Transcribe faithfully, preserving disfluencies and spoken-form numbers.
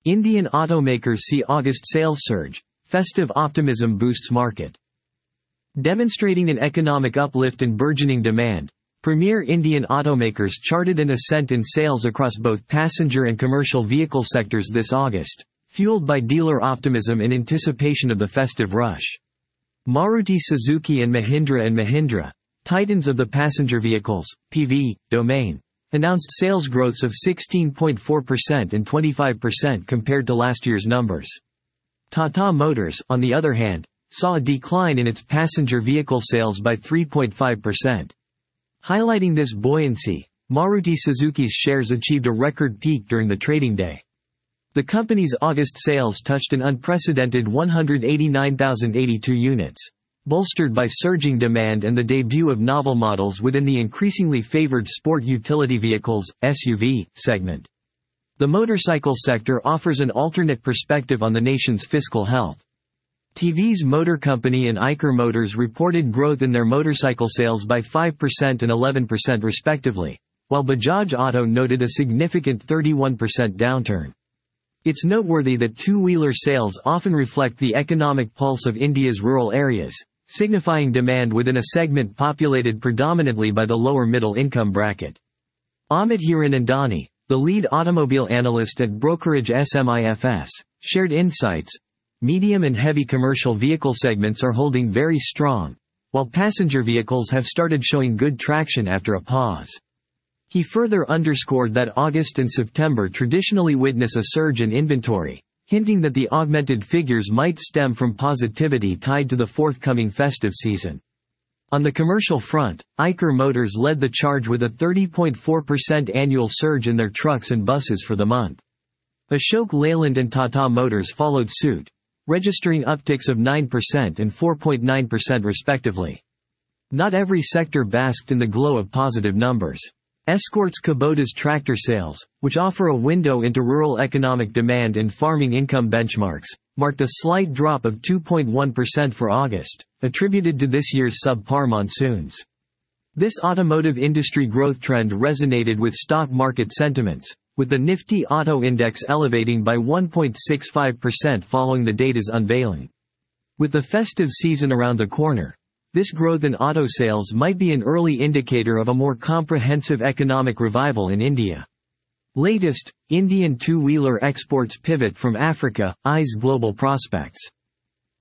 Indian automakers see August sales surge, festive optimism boosts market. Demonstrating an economic uplift and burgeoning demand, premier Indian automakers charted an ascent in sales across both passenger and commercial vehicle sectors this August, fueled by dealer optimism in anticipation of the festive rush. Maruti Suzuki and Mahindra and Mahindra, titans of the passenger vehicles, P V, domain, announced sales growths of sixteen point four percent and twenty-five percent compared to last year's numbers. Tata Motors, on the other hand, saw a decline in its passenger vehicle sales by three point five percent. Highlighting this buoyancy, Maruti Suzuki's shares achieved a record peak during the trading day. The company's August sales touched an unprecedented one hundred eighty-nine thousand eighty-two units, bolstered by surging demand and the debut of novel models within the increasingly favored sport utility vehicles (S U V) segment. The motorcycle sector offers an alternate perspective on the nation's fiscal health. T V's Motor Company and Eicher Motors reported growth in their motorcycle sales by five percent and eleven percent respectively, while Bajaj Auto noted a significant thirty-one percent downturn. It's noteworthy that two-wheeler sales often reflect the economic pulse of India's rural areas, signifying demand within a segment populated predominantly by the lower middle income bracket. Amit Hiranandani, the lead automobile analyst at brokerage SMIFS, shared insights. Medium and heavy commercial vehicle segments are holding very strong, while passenger vehicles have started showing good traction after a pause. He further underscored that August and September traditionally witness a surge in inventory, hinting that the augmented figures might stem from positivity tied to the forthcoming festive season. On the commercial front, Eicher Motors led the charge with a thirty point four percent annual surge in their trucks and buses for the month. Ashok Leyland and Tata Motors followed suit, registering upticks of nine percent and four point nine percent respectively. Not every sector basked in the glow of positive numbers. Escorts Kubota's tractor sales, which offer a window into rural economic demand and farming income benchmarks, marked a slight drop of two point one percent for August, attributed to this year's subpar monsoons. This automotive industry growth trend resonated with stock market sentiments, with the Nifty Auto Index elevating by one point six five percent following the data's unveiling. With the festive season around the corner, this growth in auto sales might be an early indicator of a more comprehensive economic revival in India. Latest, Indian two-wheeler exports pivot from Africa, eyes global prospects.